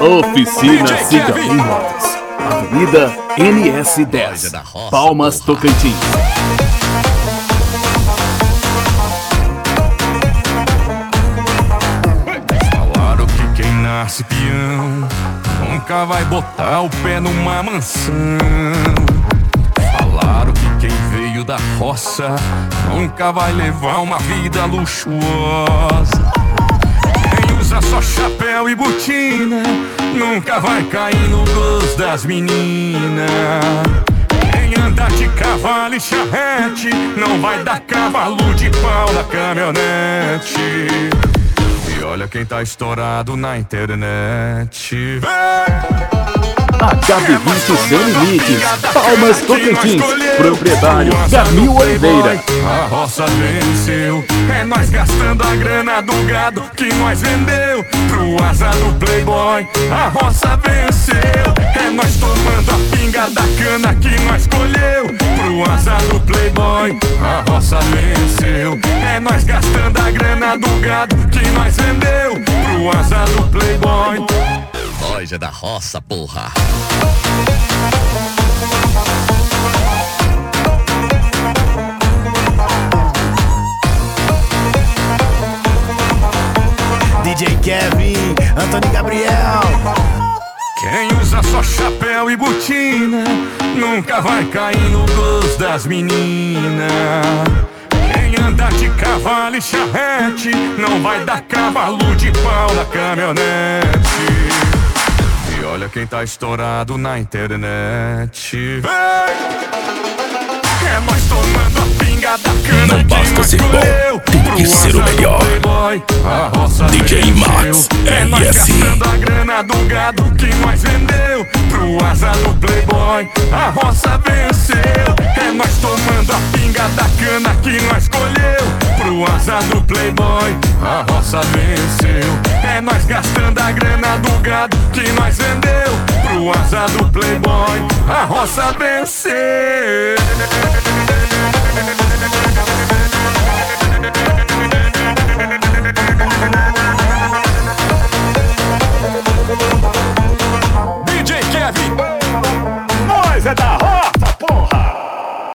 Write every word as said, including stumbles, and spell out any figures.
Oficina Cigalim Motos, Avenida N S dez, Palmas, Tocantins. Falaram que quem nasce peão nunca vai botar o pé numa mansão. Falaram que quem veio da roça nunca vai levar uma vida luxuosa. Quem usa só chapéu e botina nunca vai cair no gosto das meninas. Quem anda de cavalo e charrete não vai dar cavalo de pau na caminhonete. E olha quem tá estourado na internet. Vem! H B vinte Sem Limites, Palmas, Tocantins. Proprietário Gamil Oliveira. A roça venceu, é nós gastando a grana do gado que nós vendeu pro asa do playboy. A roça venceu, é nós tomando a pinga da cana que nós colheu pro asa do playboy. A roça venceu, é nós gastando a grana do gado que nós vendeu pro asa do playboy. Nós é da roça, porra. D J Kevin, Antônio Gabriel. Quem usa só chapéu e botina nunca vai cair no gosto das meninas. Quem anda de cavalo e charrete não vai dar cavalo de pau na caminhonete. E olha quem tá estourado na internet. Vem! É nós tomando a pinga da cana. Não basta ser bom, tem que ser o melhor. D J Max, é nós R S. gastando a grana do gado que nós vendeu pro asa do playboy. A roça venceu, é nós tomando a pinga da cana que nós colheu pro asa do playboy. A roça venceu, é nós gastando a grana do gado que nós vendeu pro asa do playboy. A roça venceu.